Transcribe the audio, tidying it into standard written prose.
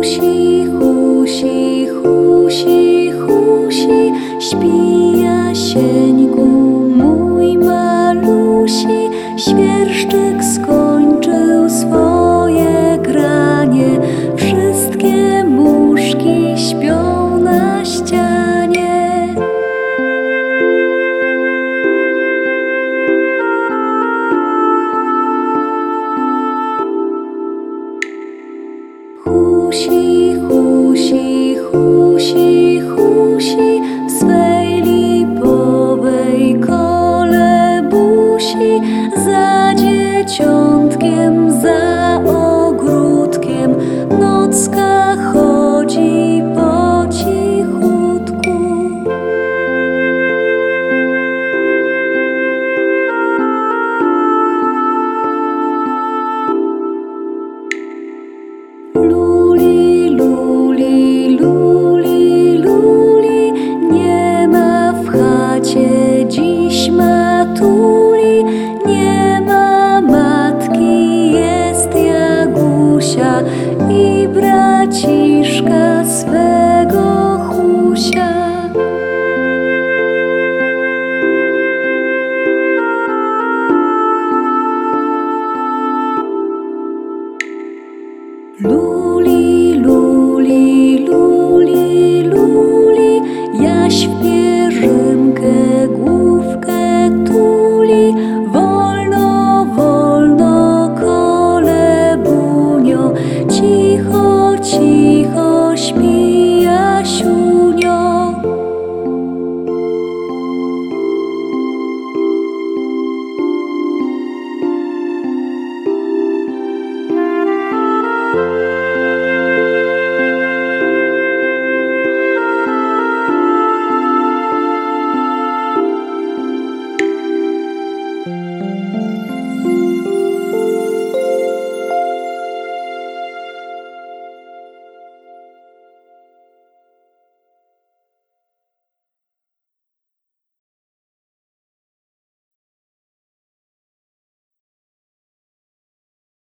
Husi, husi, husi, husi, śpi Jasieńku mój malusi. Świerszczyk skończył swoje granie, wszystkie muszki śpią na ścianie. Husi, husi, husi, husi, w swej lipowej kolebusi, za dzieciątkiem, za ogródkiem nocka